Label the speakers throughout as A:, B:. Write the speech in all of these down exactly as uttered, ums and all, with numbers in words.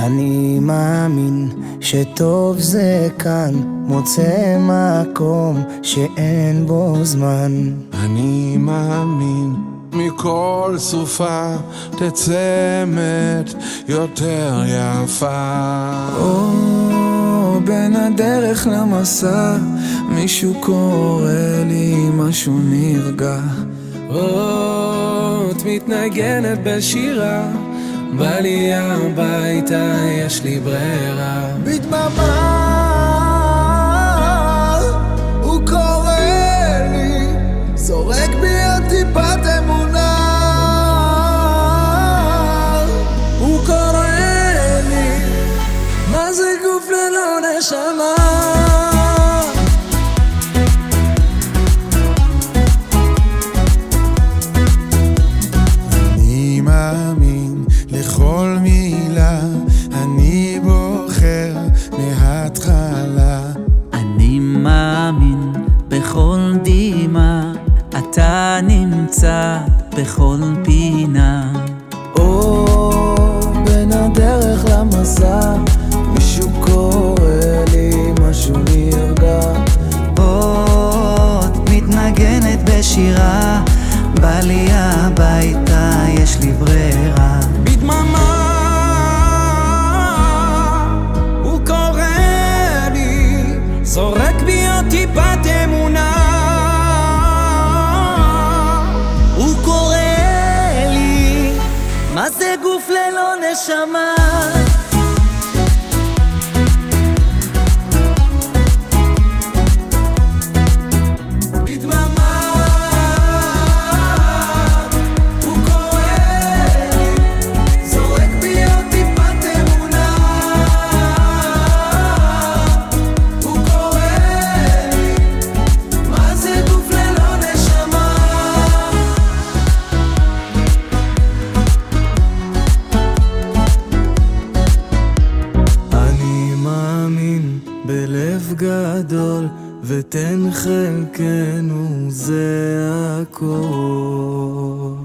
A: אני מאמין שטוב זה כאן, מוצא מקום שאין בו זמן.
B: אני מאמין מכל סופה תצא אמת יותר יפה.
C: או בין הדרך למסע מישהו קורא לי משהו נרגע. או את מתנגנת בשירה, בא לי הביתה יש לי ברירה.
A: בדממה הוא קורא לי, זורק בי עוד טיפת אמונה.
C: הוא קורא לי, מה זה גוף ללא נשמה?
B: אני מאמין לכל מילה, אני בוחר מההתחלה.
D: אני מאמין בכל דמעה, אתה נמצא בכל פינה.
A: או בין הדרך למסע מישהו קורא לי משהו נרגע.
D: או את מתנגנת בשירה, בא לי הביתה יש לי ברירה.
C: בדממה הוא קורא לי, זורק בי עוד טיפת אמונה.
D: הוא קורא לי, מה זה גוף ללא נשמה?
C: בלב גדול ותן חלקנו זה הכל.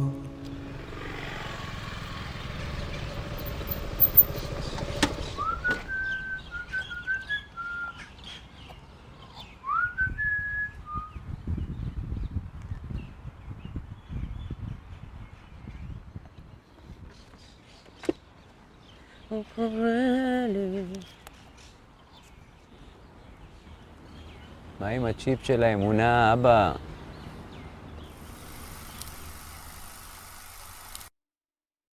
E: הוא קורא לי.
F: מה עם הצ'יפ של האמונה, אבא?